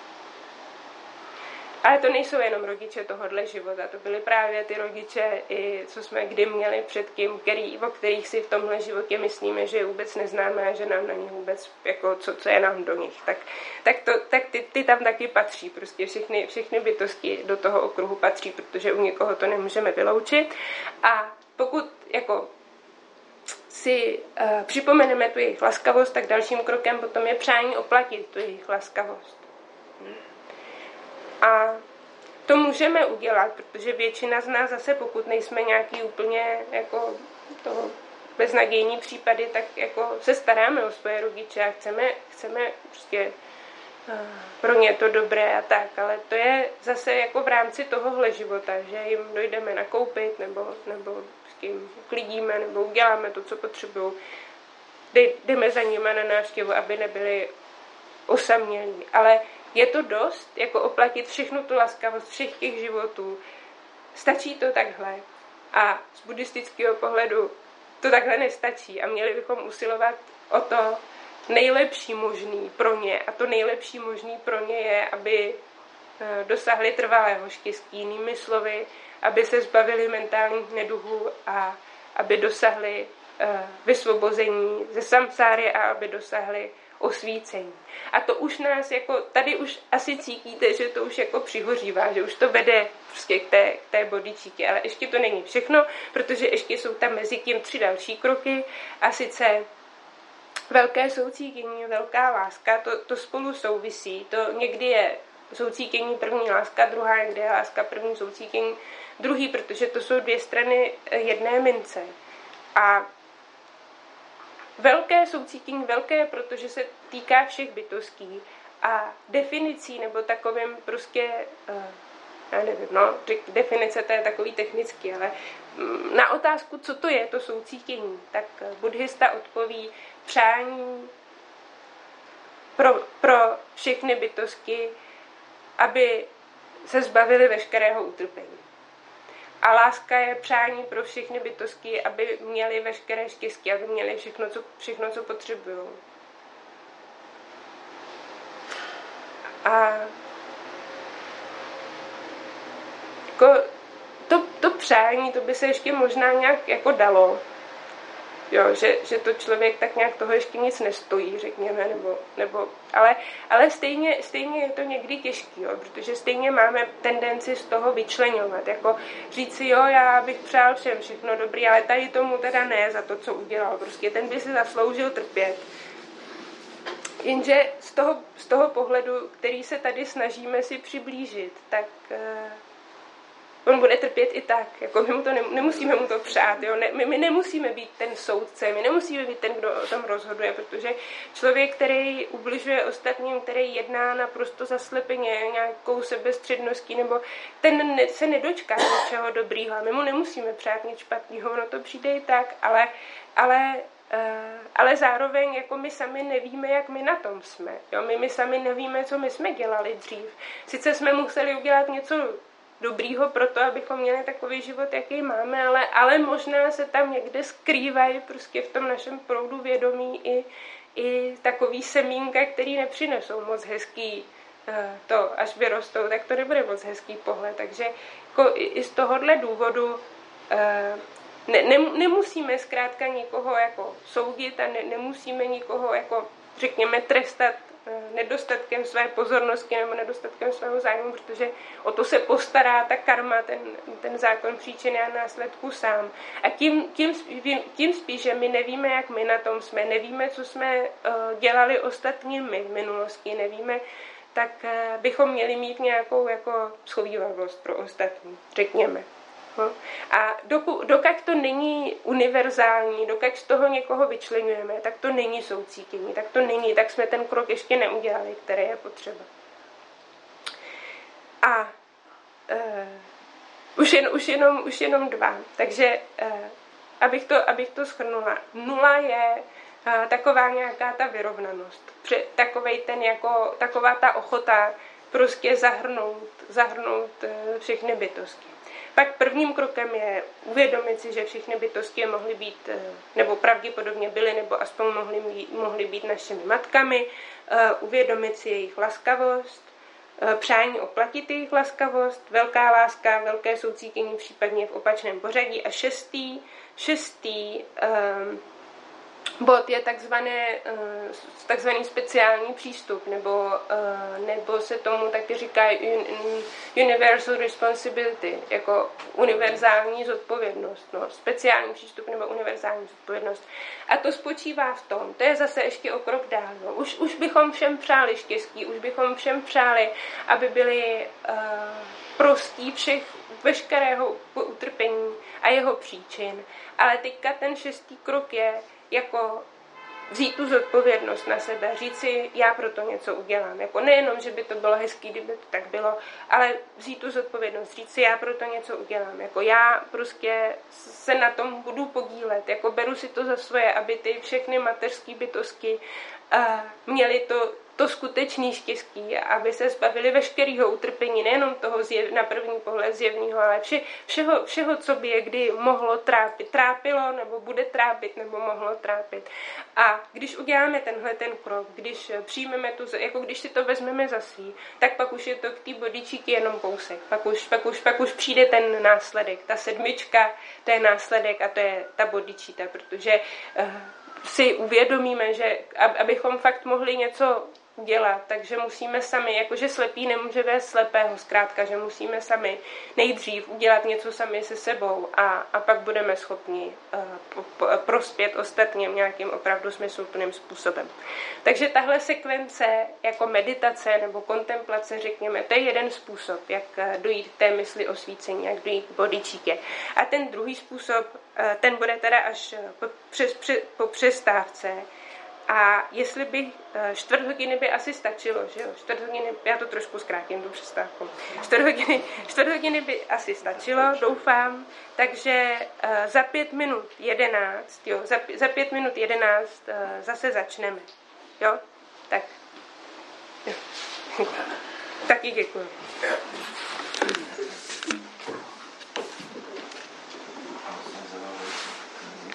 Ale to nejsou jenom rodiče tohohle života, to byly právě ty rodiče, i co jsme kdy měli předtím, který, o kterých si v tomhle životě myslíme, že je vůbec neznáme a že nám na nich vůbec, jako co, co je nám do nich. Tak, tak, to, tak ty, ty tam taky patří, prostě všechny, všechny bytosti do toho okruhu patří, protože u někoho to nemůžeme vyloučit. A pokud jako si uh, připomeneme tu jejich laskavost, tak dalším krokem potom je přání oplatit tu jejich laskavost. Hmm. A to můžeme udělat, protože většina z nás zase, pokud nejsme nějaký úplně jako toho beznadějní případy, tak jako se staráme o svoje rodiče a chceme, chceme prostě uh, pro ně to dobré a tak, ale to je zase jako v rámci tohohle života, že jim dojdeme nakoupit nebo, nebo s jim klidíme nebo uděláme to, co potřebují. Jdeme za nimi na návštěvu, aby nebyli osamělí, ale je to dost, jako oplatit všechnu tu laskavost všech těch životů. Stačí to takhle. A z buddhistického pohledu to takhle nestačí. A měli bychom usilovat o to nejlepší možný pro ně. A to nejlepší možný pro ně je, aby dosahli trvalého štěstí. Jinými slovy, aby se zbavili mentálních neduhů a aby dosahli vysvobození ze samsáry a aby dosahli osvícení. A to už nás jako, tady už asi cítíte, že to už jako přihořívá, že už to vede prostě k té, k té bodičíky, ale ještě to není všechno, protože ještě jsou tam mezi tím tři další kroky a sice velké soucítění, velká láska, to, to spolu souvisí, to někdy je soucítění první láska, druhá někdy je láska první soucítění druhý, protože to jsou dvě strany jedné mince. A velké soucítění, velké, protože se týká všech bytostí a definicí nebo takovým prostě, já nevím, no, definice to je takový technický, ale na otázku, co to je to soucítění, tak buddhista odpoví přání pro, pro všechny bytosti, aby se zbavili veškerého utrpení. A láska je přání pro všechny bytosti, aby měli veškeré štěstí, aby měli všechno, co, všechno, co potřebují. A jako to, to přání, to by se ještě možná nějak jako dalo. Jo, že, že to člověk tak nějak toho ještě nic nestojí, řekněme, nebo, nebo ale, ale stejně, stejně je to někdy těžký, jo, protože stejně máme tendenci z toho vyčleňovat, jako říct si, jo, já bych přál všem všechno dobrý, ale tady tomu teda ne za to, co udělal, prostě ten by si zasloužil trpět. Jenže z toho, z toho pohledu, který se tady snažíme si přiblížit, tak on bude trpět i tak, jako my mu to ne, nemusíme mu to přát, jo? Ne, my, my nemusíme být ten soudce, my nemusíme být ten, kdo o tom rozhoduje, protože člověk, který ubližuje ostatním, který jedná naprosto zaslepeně, nějakou sebestředností, nebo ten ne, se nedočká něčeho dobrýho, my mu nemusíme přát nic špatného, ono to přijde i tak, ale, ale, uh, ale zároveň jako my sami nevíme, jak my na tom jsme, jo? My, my sami nevíme, co my jsme dělali dřív. Sice jsme museli udělat něco dobrýho pro to, abychom měli takový život, jaký máme, ale, ale možná se tam někde skrývají prostě v tom našem proudu vědomí i, i takový semínka, který nepřinesou moc hezký to, až vyrostou, tak to nebude moc hezký pohled. Takže jako i, i z tohohle důvodu ne, ne, nemusíme zkrátka nikoho jako soudit a ne, nemusíme nikoho jako, řekněme, trestat nedostatkem své pozornosti nebo nedostatkem svého zájmu, protože o to se postará ta karma, ten, ten zákon příčiny a následku sám. A tím, tím, tím spíš, že my nevíme, jak my na tom jsme, nevíme, co jsme dělali ostatními v minulosti, nevíme, tak bychom měli mít nějakou jako schovívavost pro ostatní, řekněme. A dokud, dokud to není univerzální, dokud z toho někoho vyčleňujeme, tak to není soucítění, tak to není, tak jsme ten krok ještě neudělali, který je potřeba. A uh, už, jen, už, jenom, už jenom dva. Takže uh, abych to, abych to shrnula. Nula je uh, taková nějaká ta vyrovnanost. Při, takovej ten jako, taková ta ochota prostě zahrnout, zahrnout uh, všechny bytosti. Pak prvním krokem je uvědomit si, že všechny bytosti mohly být, nebo pravděpodobně byly, nebo aspoň mohly být, mohly být našimi matkami, uvědomit si jejich laskavost, přání oplatit jejich laskavost, velká láska, velké soucítění, případně v opačném pořadí. A šestý, šestý um, bod je takzvané, takzvaný speciální přístup, nebo, nebo se tomu taky říká universal responsibility, jako univerzální zodpovědnost, no, speciální přístup nebo univerzální zodpovědnost. A to spočívá v tom, to je zase ještě o krok dál. No. Už, už bychom všem přáli štěstí, už bychom všem přáli, aby byli uh, prostí všech, veškerého utrpení a jeho příčin. Ale teďka ten šestý krok je, jako vzít tu zodpovědnost na sebe, říct si, já pro to něco udělám. Jako nejenom, že by to bylo hezký, kdyby to tak bylo, ale vzít tu zodpovědnost, říct si, já pro to něco udělám. Jako já prostě se na tom budu podílet, jako beru si to za svoje, aby ty všechny mateřské bytosti uh, měly to, to skutečné štěstí, aby se zbavili veškerého utrpení, nejenom toho zjev, na první pohled zjevného, ale vše, všeho, všeho, co by je kdy mohlo trápit. Trápilo, nebo bude trápit, nebo mohlo trápit. A když uděláme tenhle ten krok, když přijmeme tu, jako když si to vezmeme za svý, tak pak už je to k té bodičíky jenom kousek. Pak už, pak, už, pak už přijde ten následek. Ta sedmička, to je následek a to je ta bodičíta, protože uh, si uvědomíme, že abychom fakt mohli něco dělat, takže musíme sami, jakože slepý nemůže vést slepého, zkrátka, že musíme sami nejdřív udělat něco sami se sebou a, a pak budeme schopni uh, po, po, prospět ostatním nějakým opravdu smysluplným způsobem. Takže tahle sekvence jako meditace nebo kontemplace, řekněme, to je jeden způsob, jak dojít k té mysli osvícení, jak dojít k bodičíkě. A ten druhý způsob, uh, ten bude teda až po, přes, přes, po přestávce. A jestli by čtvrt hodiny by asi stačilo, že jo, čtvrt hodiny, já to trošku zkrátím, tu přestávku, čtvrt hodiny, čtvrt hodiny by asi stačilo, doufám, takže uh, za pět minut jedenáct, jo, za, za pět minut jedenáct uh, zase začneme, jo, tak, jo. Taky děkuji.